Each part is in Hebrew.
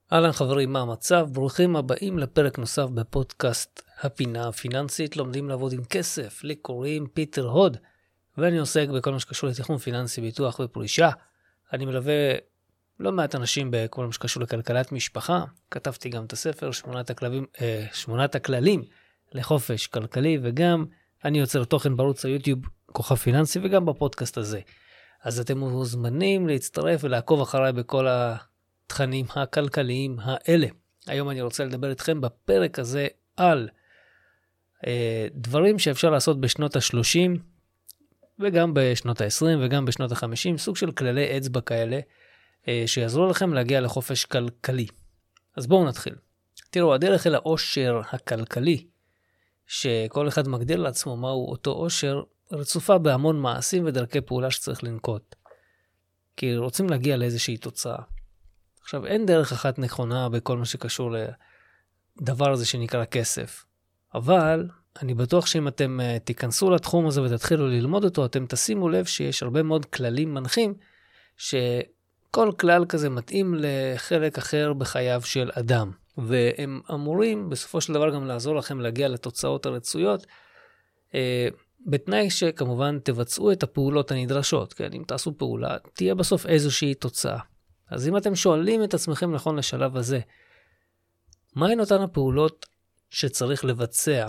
אהלן חברים, מה המצב? ברוכים הבאים לפרק נוסף בפודקאסט הפינה הפיננסית. לומדים לעבוד עם כסף. לי קוראים פיטר הוד, ואני עוסק בכל מה שקשור לתכנון פיננסי, ביטוח ופרישה. אני מלווה לא מעט אנשים בכל מה שקשור לכלכלת משפחה. כתבתי גם את הספר, 8 הכללים לחופש כלכלי, וגם אני יוצר תוכן בערוץ היוטיוב כוכב פיננסי, וגם בפודקאסט הזה. אז אתם מוזמנים להצטרף ולעקוב אחריי בכל התכנים הכלכליים האלה. היום אני רוצה לדבר איתכם בפרק הזה על דברים שאפשר לעשות בשנות ה-30 וגם בשנות ה-20 וגם בשנות ה-50, סוג של כללי אצבע כאלה שיעזרו לכם להגיע לחופש כלכלי. אז בואו נתחיל. תראו, הדרך אל העושר הכלכלי, שכל אחד מגדיר לעצמו מהו אותו עושר, רצופה בהמון מעשים ודרכי פעולה שצריך לנקוט. כי רוצים להגיע לאיזושהי תוצאה. עכשיו, אין דרך אחת נכונה בכל מה שקשור לדבר הזה שנקרא כסף. אבל אני בטוח שאם אתם תיכנסו לתחום הזה ותתחילו ללמוד אותו, אתם תשימו לב שיש הרבה מאוד כללים מנחים, שכל כלל כזה מתאים לחלק אחר בחייו של אדם. והם אמורים בסופו של דבר גם לעזור לכם להגיע לתוצאות הרצויות, בתנאי שכמובן תבצעו את הפעולות הנדרשות. כן? אם תעשו פעולה, תהיה בסוף איזושהי תוצאה. אז אם אתם שואלים את עצמכם נכון לשלב הזה, מהן אותן הפעולות שצריך לבצע?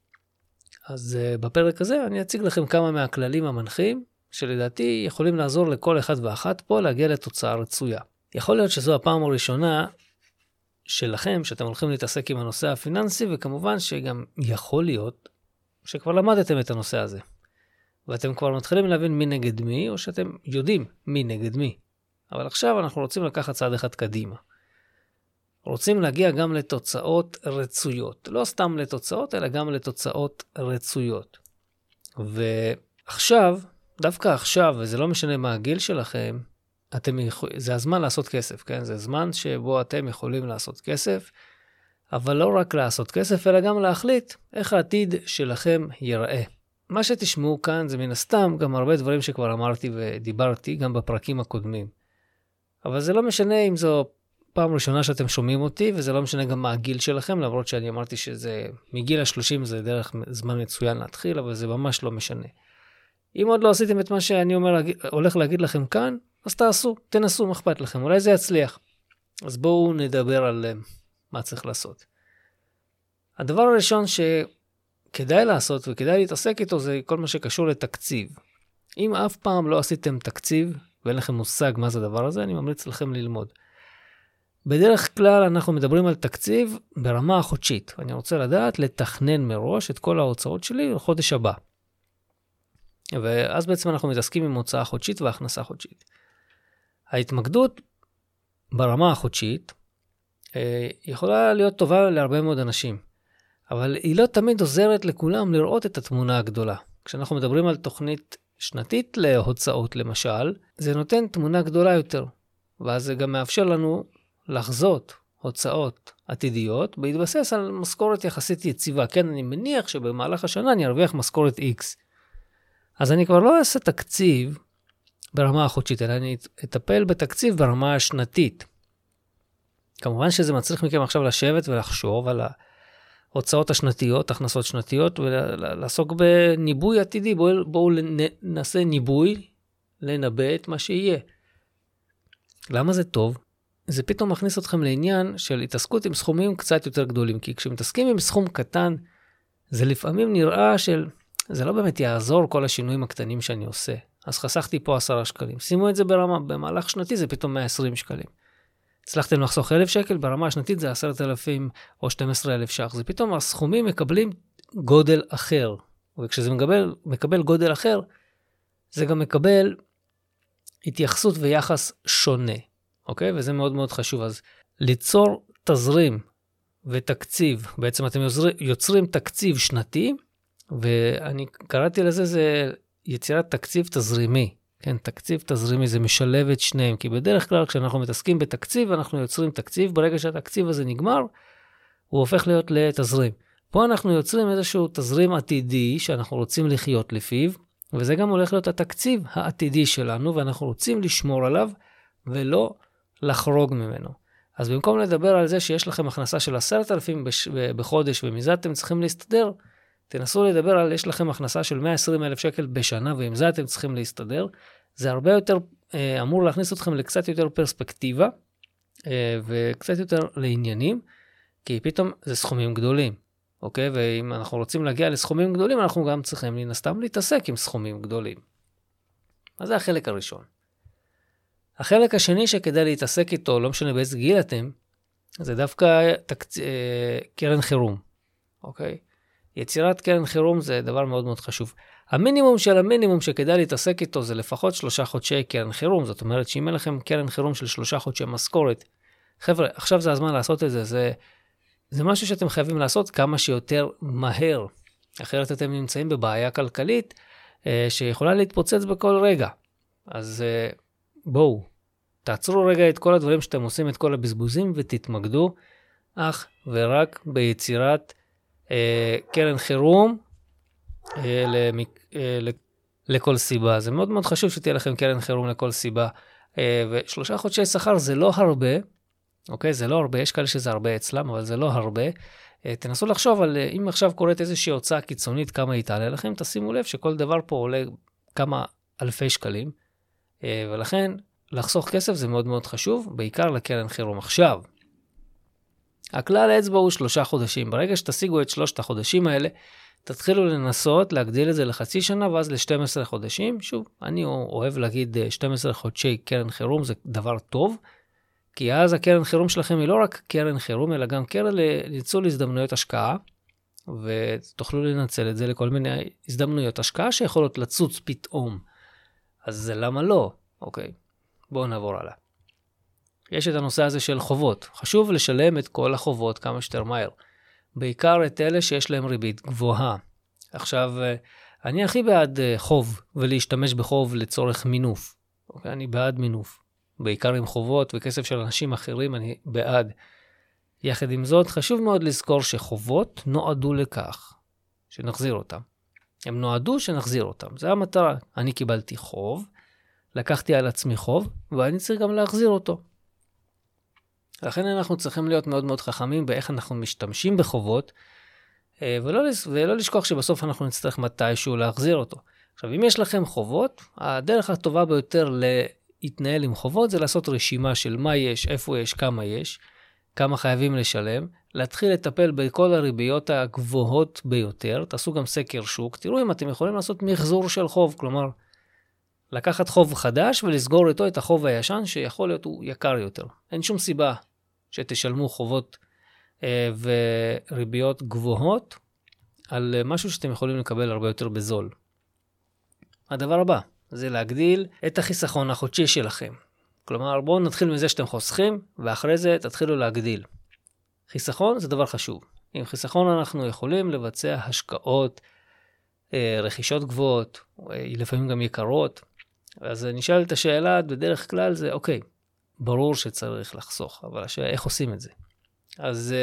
אז בפרק הזה אני אציג לכם כמה מהכללים המנחים, שלדעתי יכולים לעזור לכל אחד ואחת פה להגיע לתוצאה רצויה. יכול להיות שזו הפעם הראשונה שלכם, שאתם הולכים להתעסק עם הנושא הפיננסי, וכמובן שגם יכול להיות שכבר למדתם את הנושא הזה. ואתם כבר מתחילים להבין מי נגד מי, או שאתם יודעים מי נגד מי. אבל עכשיו אנחנו רוצים לקחת צעד אחד קדימה. רוצים להגיע גם לתוצאות רצויות. לא סתם לתוצאות, אלא גם לתוצאות רצויות. ועכשיו, דווקא עכשיו, וזה לא משנה מה הגיל שלכם, זה הזמן לעשות כסף, כן? זה זמן שבו אתם יכולים לעשות כסף, אבל לא רק לעשות כסף, אלא גם להחליט איך העתיד שלכם ייראה. מה שתשמעו כאן זה מן הסתם גם הרבה דברים שכבר אמרתי ודיברתי גם בפרקים הקודמים. אבל זה לא משנה אם זו פעם ראשונה שאתם שומעים אותי, וזה לא משנה גם מה הגיל שלכם, למרות שאני אמרתי שזה מגיל ה-30 זה דרך זמן מצוין להתחיל, אבל זה ממש לא משנה. אם עוד לא עשיתם את מה שאני הולך להגיד לכם כאן, אז תנסו, מה אכפת לכם, אולי זה יצליח. אז בואו נדבר על מה צריך לעשות. הדבר הראשון שכדאי לעשות וכדאי להתעסק איתו זה כל מה שקשור לתקציב. אם אף פעם לא עשיתם תקציב, ואין לכם מושג מה זה הדבר הזה, אני ממליץ לכם ללמוד. בדרך כלל אנחנו מדברים על תקציב ברמה החודשית. אני רוצה לדעת לתכנן מראש את כל ההוצאות שלי לחודש הבא. ואז בעצם אנחנו מתעסקים עם הוצאה חודשית והכנסה חודשית. ההתמקדות ברמה החודשית יכולה להיות טובה להרבה מאוד אנשים. אבל היא לא תמיד עוזרת לכולם לראות את התמונה הגדולה. כשאנחנו מדברים על תוכנית שנתית להוצאות למשל, זה נותן תמונה גדולה יותר, ואז זה גם מאפשר לנו לחזות הוצאות עתידיות, בהתבסס על משכורת יחסית יציבה. כן, אני מניח שבמהלך השנה אני ארוויח משכורת X. אז אני כבר לא אעשה תקציב ברמה החודשית, אלא אני אטפל בתקציב ברמה השנתית. כמובן שזה מצריך מכם עכשיו לשבת ולחשוב על ההוצאות השנתיות, הכנסות שנתיות, ולעסוק בניבוי עתידי. בואו נעשה ניבוי, לנבא את מה שיהיה. למה זה טוב? זה פתאום מכניס אתכם לעניין של התעסקות עם סכומים קצת יותר גדולים, כי כשמתעסקים עם סכום קטן, זה לפעמים נראה זה לא באמת יעזור כל השינויים הקטנים שאני עושה. אז חסכתי פה 10 שקלים. שימו את זה במהלך שנתי, זה פתאום 120 שקלים. הצלחתם לחסוך 1,000 שקל, ברמה השנתית זה 10,000 או 12,000 ש"ח. זה פתאום הסכומים מקבלים גודל אחר. וכשזה מקבל גודל אחר, זה גם מקבל התייחסות ויחס שונה. אוקיי? וזה מאוד מאוד חשוב. אז ליצור תזרים ותקציב, בעצם אתם יוצרים תקציב שנתי, ואני קראתי לזה, זה יצירת תקציב תזרימי. כן, תקציב תזרימי זה משלב את שניהם, כי בדרך כלל כשאנחנו מתעסקים בתקציב, אנחנו יוצרים תקציב, ברגע שהתקציב הזה נגמר, הוא הופך להיות לתזרים. פה אנחנו יוצרים איזשהו תזרים עתידי שאנחנו רוצים לחיות לפיו, וזה גם הולך להיות התקציב העתידי שלנו, ואנחנו רוצים לשמור עליו ולא לחרוג ממנו. אז במקום לדבר על זה שיש לכם הכנסה של 10,000 בחודש, ומזה אתם צריכים להסתדר, תנסו לדבר על יש לכם הכנסה של 120,000 שקל בשנה, ועם זה אתם צריכים להסתדר. זה הרבה יותר, אמור להכניס אתכם לקצת יותר פרספקטיבה, וקצת יותר לעניינים, כי פתאום זה סכומים גדולים, אוקיי? ואם אנחנו רוצים להגיע לסכומים גדולים, אנחנו גם צריכים להסתם להתעסק עם סכומים גדולים. אז זה החלק הראשון. החלק השני שכדאי להתעסק איתו, לא משנה באיזה גיל אתם, זה דווקא קרן חירום, אוקיי? יצירת קרן חירום זה דבר מאוד מאוד חשוב. המינימום של המינימום שכדאי להתעסק איתו זה לפחות 3 חודשי קרן חירום. זאת אומרת שאם אין לכם קרן חירום של 3 חודשי משכורת, חבר'ה, עכשיו זה הזמן לעשות את זה. זה משהו שאתם חייבים לעשות כמה שיותר מהר. אחרת אתם נמצאים בבעיה כלכלית שיכולה להתפוצץ בכל רגע. אז בואו, תעצרו רגע את כל הדברים שאתם עושים, את כל הבזבוזים, ותתמקדו אך ורק ביצירת קרן חירום לכל סיבה. זה מאוד מאוד חשוב שתהיה לכם קרן חירום לכל סיבה. ו3 חודשי שכר זה לא הרבה, אוקיי? זה לא הרבה, יש כאלה שזה הרבה אצלם, אבל זה לא הרבה. תנסו לחשוב על אם עכשיו קורית איזושהי הוצאה קיצונית, כמה היא תעלה לכם, תשימו לב שכל דבר פה עולה כמה אלפי שקלים, ולכן לחסוך כסף זה מאוד מאוד חשוב, בעיקר לקרן חירום. עכשיו, הכלל האצבע הוא 3 חודשים. ברגע שתשיגו את 3 החודשים האלה, תתחילו לנסות להגדיל את זה לחצי שנה, ואז ל-12 חודשים. שוב, אני אוהב להגיד 12 חודשי קרן חירום, זה דבר טוב, כי אז הקרן חירום שלכם היא לא רק קרן חירום, אלא גם קרן לניצול הזדמנויות השקעה, ותוכלו לנצל את זה לכל מיני הזדמנויות השקעה שיכולות לצוץ פתאום. אז למה לא? אוקיי, בואו נעבור הלאה. יש את הנושא הזה של חובות. חשוב לשלם את כל החובות כמה שיותר מהר. בעיקר את אלה שיש להם ריבית גבוהה. עכשיו, אני הכי בעד חוב ולהשתמש בחוב לצורך מינוף. אוקיי? אני בעד מינוף. בעיקר עם חובות וכסף של אנשים אחרים, אני בעד. יחד עם זאת, חשוב מאוד לזכור שחובות נועדו לכך, שנחזיר אותם. הם נועדו שנחזיר אותם. זה המטרה. אני קיבלתי חוב, לקחתי על עצמי חוב, ואני צריך גם להחזיר אותו. לכן אנחנו צריכים להיות מאוד מאוד חכמים באיך אנחנו משתמשים בחובות, ולא לשכוח שבסוף אנחנו נצטרך מתישהו להחזיר אותו. עכשיו, אם יש לכם חובות, הדרך הטובה ביותר להתנהל עם חובות זה לעשות רשימה של מה יש, איפה יש, כמה חייבים לשלם, להתחיל לטפל בכל הריביות הגבוהות ביותר, תעשו גם סקר שוק, תראו אם אתם יכולים לעשות מחזור של חוב, כלומר, לקחת חוב חדש ולסגור איתו את החוב הישן שיכול להיות הוא יקר יותר. אין שום סיבה שתשלמו חובות וריביות גבוהות על משהו שאתם יכולים לקבל הרבה יותר בזול. הדבר הבא זה להגדיל את החיסכון החודשי שלכם. כלומר, בואו נתחיל מזה שאתם חוסכים ואחרי זה תתחילו להגדיל. חיסכון זה דבר חשוב. עם חיסכון אנחנו יכולים לבצע השקעות, רכישות גבוהות, לפעמים גם יקרות. אז נשאלת השאלה, בדרך כלל זה, אוקיי, ברור שצריך לחסוך, אבל השאלה, איך עושים את זה? אז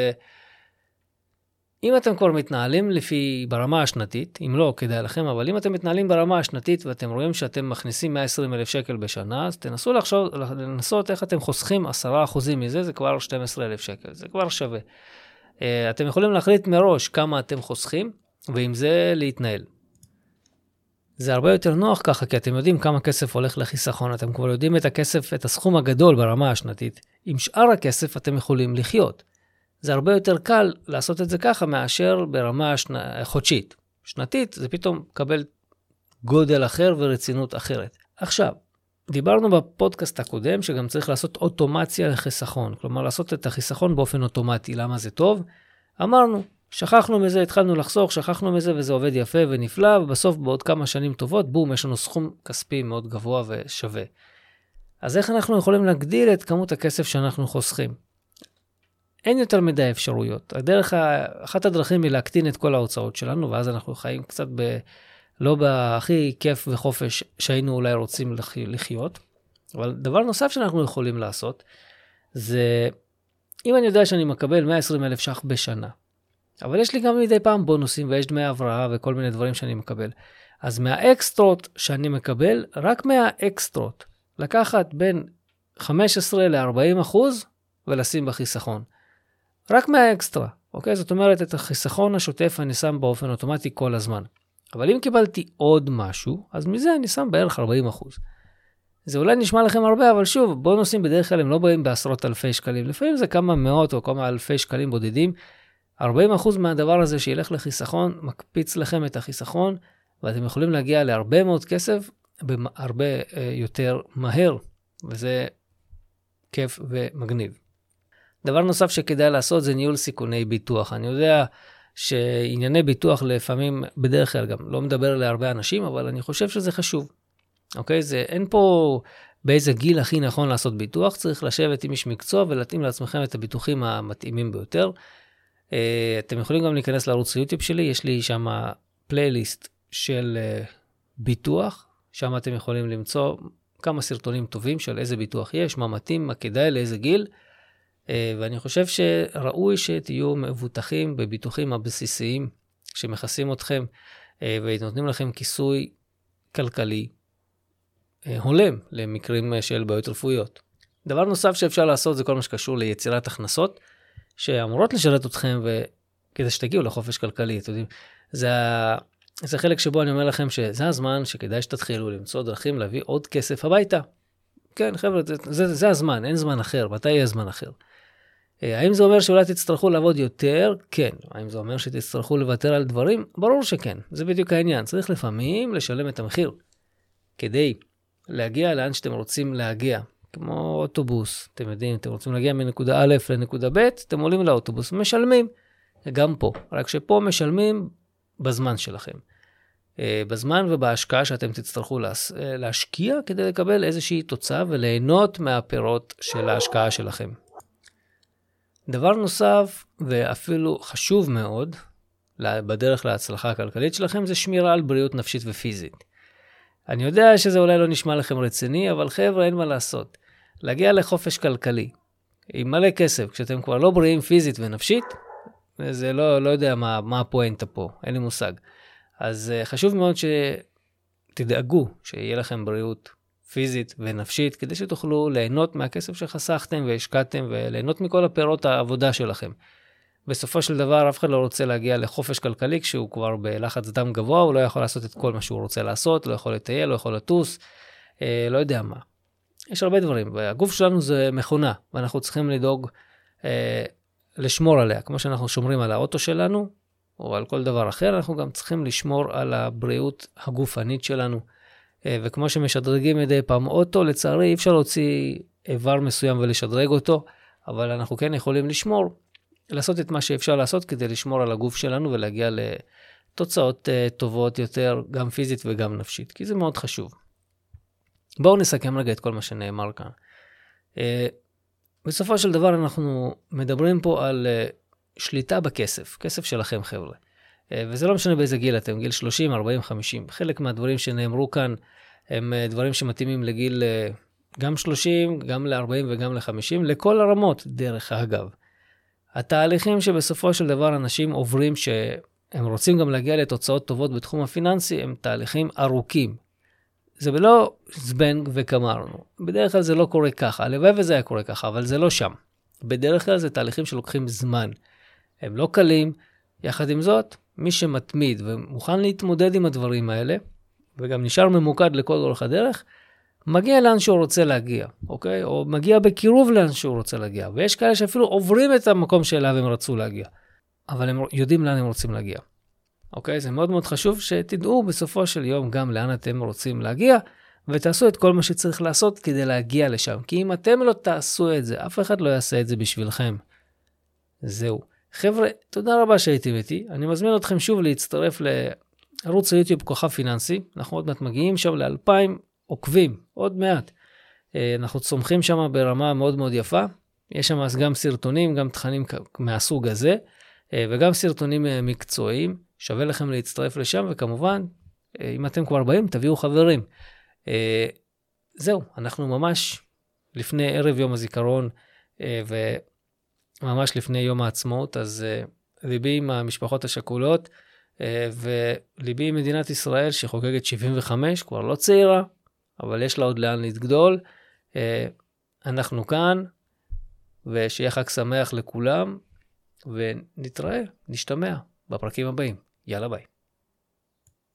אם אתם כבר מתנהלים ברמה השנתית, אם לא, כדאי לכם, אבל אם אתם מתנהלים ברמה השנתית, ואתם רואים שאתם מכניסים 120,000 שקל בשנה, אז תנסו לנסות איך אתם חוסכים 10% מזה, זה כבר 12,000 שקל, זה כבר שווה. אתם יכולים להחליט מראש כמה אתם חוסכים, ועם זה להתנהל. זה הרבה יותר נוח ככה, כי אתם יודעים כמה כסף הולך לחיסכון, אתם כבר יודעים את הסכום הגדול ברמה השנתית. עם שאר הכסף אתם יכולים לחיות. זה הרבה יותר קל לעשות את זה ככה, מאשר ברמה חודשית. שנתית זה פתאום קבל גודל אחר ורצינות אחרת. עכשיו, דיברנו בפודקאסט הקודם, שגם צריך לעשות אוטומציה לחיסכון. כלומר, לעשות את החיסכון באופן אוטומטי. למה זה טוב? אמרנו, שכחנו מזה, התחלנו לחסוך, שכחנו מזה, וזה עובד יפה ונפלא, ובסוף בעוד כמה שנים טובות, בום, יש לנו סכום כספי מאוד גבוה ושווה. אז איך אנחנו יכולים להגדיל את כמות הכסף שאנחנו חוסכים? אין יותר מדי אפשרויות. אחת הדרכים היא להקטין את כל ההוצאות שלנו, ואז אנחנו חיים קצת לא בהכי כיף וחופש שהיינו אולי רוצים לחיות. אבל דבר נוסף שאנחנו יכולים לעשות, זה אם אני יודע שאני מקבל 120,000 ש"ח בשנה, אבל יש לי גם מדי פעם בונוסים, ויש דמי הבראה וכל מיני דברים שאני מקבל. אז מהאקסטרות שאני מקבל, רק מהאקסטרות, לקחת בין 15% ל-40%, ולשים בחיסכון. רק מהאקסטרה, אוקיי? זאת אומרת, את החיסכון השוטף אני שם באופן אוטומטי כל הזמן. אבל אם קיבלתי עוד משהו, אז מזה אני שם בערך 40%. זה אולי נשמע לכם הרבה, אבל שוב, בונוסים בדרך כלל הם לא באים בעשרות אלפי שקלים. לפעמים זה כמה מאות או כמה אלפי שקלים בודדים. 40% מהדבר הזה שילך לחיסכון, מקפיץ לכם את החיסכון, ואתם יכולים להגיע להרבה מאוד כסף, הרבה יותר מהר, וזה כיף ומגניב. דבר נוסף שכדאי לעשות זה ניהול סיכוני ביטוח. אני יודע שענייני ביטוח לפעמים, בדרך כלל גם לא מדבר להרבה אנשים, אבל אני חושב שזה חשוב. אוקיי? אין פה באיזה גיל הכי נכון לעשות ביטוח, צריך לשבת עם איש מקצוע ולהתאים לעצמכם את הביטוחים המתאימים ביותר. אתם יכולים גם להיכנס לערוץ היוטיוב שלי, יש לי שם פלייליסט של ביטוח, שם אתם יכולים למצוא כמה סרטונים טובים של איזה ביטוח יש, מה מתאים, מה כדאי, לאיזה גיל, ואני חושב שראוי שתהיו מבוטחים בביטוחים הבסיסיים שמכסים אתכם ונותנים לכם כיסוי כלכלי הולם למקרים של בעיות רפואיות. דבר נוסף שאפשר לעשות זה כל מה שקשור ליצירת הכנסות שאמורות לשרת אתכם וכדי שתגיעו לחופש כלכלי. אתם יודעים, זה חלק שבו אני אומר לכם שזה הזמן שכדאי שתתחילו למצוא דרכים להביא עוד כסף הביתה. כן, חבר'ה, זה הזמן, אין זמן אחר. מתי יהיה זמן אחר? האם זה אומר שאולי תצטרכו לעבוד יותר? כן. האם זה אומר שתצטרכו לוותר על דברים? ברור שכן. זה בדיוק העניין. צריך לפעמים לשלם את המחיר. כדי להגיע לאן שאתם רוצים להגיע. כמו אוטובוס. אתם יודעים, אתם רוצים להגיע מנקודה א' לנקודה ב', אתם עולים לאוטובוס, משלמים. גם פה. רק שפה משלמים בזמן שלכם. בזמן ובהשקעה שאתם תצטרכו להשקיע כדי לקבל איזושהי תוצאה וליהנות מהפירות של ההשקעה שלכם. דבר נוסף ואפילו חשוב מאוד בדרך להצלחה הכלכלית שלכם זה שמירה על בריאות נפשית ופיזית. אני יודע שזה אולי לא נשמע לכם רציני, אבל חבר'ה אין מה לעשות. להגיע לחופש כלכלי עם מלא כסף כשאתם כבר לא בריאים פיזית ונפשית, זה לא יודע מה הפואנטה פה, אין לי מושג. אז חשוב מאוד שתדאגו שיהיה לכם בריאות פיזית ונפשית, כדי שתוכלו ליהנות מהכסף שחסכתם והשקעתם, וליהנות מכל הפירות העבודה שלכם. בסופו של דבר, אף אחד לא רוצה להגיע לחופש כלכלי, כשהוא כבר בלחץ דם גבוה, הוא לא יכול לעשות את כל מה שהוא רוצה לעשות, לא יכול לטייל, לא יכול לטוס, לא יודע מה. יש הרבה דברים, והגוף שלנו זה מכונה, ואנחנו צריכים לדאוג לשמור עליה, כמו שאנחנו שומרים על האוטו שלנו, או על כל דבר אחר, אנחנו גם צריכים לשמור על הבריאות הגופנית שלנו, וכמו שמשדרגים מדי פעם אוטו, לצערי אי אפשר להוציא איבר מסוים ולשדרג אותו, אבל אנחנו כן יכולים לעשות את מה שאפשר לעשות כדי לשמור על הגוף שלנו ולהגיע לתוצאות טובות יותר, גם פיזית וגם נפשית, כי זה מאוד חשוב. בואו נסכם רגע את כל מה שנאמר כאן. בסופו של דבר אנחנו מדברים פה על שליטה בכסף, כסף שלכם חבר'ה. וזה לא משנה באיזה גיל אתם, גיל 30, 40, 50. חלק מהדברים שנאמרו כאן הם דברים שמתאימים לגיל גם 30, גם ל-40 וגם ל-50, לכל הרמות דרך אגב. התהליכים שבסופו של דבר אנשים עוברים שהם רוצים גם להגיע לתוצאות טובות בתחום הפיננסי, הם תהליכים ארוכים. זה לא זבנג וקמרנו. בדרך כלל זה לא קורה ככה. הלוואי וזה היה קורה ככה, אבל זה לא שם. בדרך כלל זה תהליכים שלוקחים זמן. הם לא קלים. יחד עם זאת, מי שמתמיד ומוכן להתמודד עם הדברים האלה, וגם נשאר ממוקד לכל אורך הדרך, מגיע לאן שהוא רוצה להגיע, אוקיי? או מגיע בקירוב לאן שהוא רוצה להגיע. ויש כאלה שאפילו עוברים את המקום שאליו הם רצו להגיע. אבל הם יודעים לאן הם רוצים להגיע. אוקיי? זה מאוד מאוד חשוב שתדעו בסופו של יום גם לאן אתם רוצים להגיע, ותעשו את כל מה שצריך לעשות כדי להגיע לשם. כי אם אתם לא תעשו את זה, אף אחד לא יעשה את זה בשבילכם. זהו. חבר'ה, תודה רבה שהייתם איתי. אני מזמין אתכם שוב להצטרף לערוץ היוטיוב כוכב פיננסי. אנחנו עוד מעט מגיעים שם ל2,000 עוקבים, עוד מעט. אנחנו צומחים שם ברמה מאוד מאוד יפה. יש שם אז גם סרטונים, גם תכנים מהסוג הזה, וגם סרטונים מקצועיים. שווה לכם להצטרף לשם, וכמובן, אם אתם כבר באים, תביאו חברים. זהו, אנחנו ממש לפני ערב יום הזיכרון, וממש לפני יום העצמאות, אז ליבי עם המשפחות השכולות, וליבי עם מדינת ישראל שחוגגת 75, כבר לא צעירה, אבל יש לה עוד לאן להתגדול. אנחנו כאן, ושיהיה חג שמח לכולם, ונתראה, נשתמע בפרקים הבאים. יאללה ביי.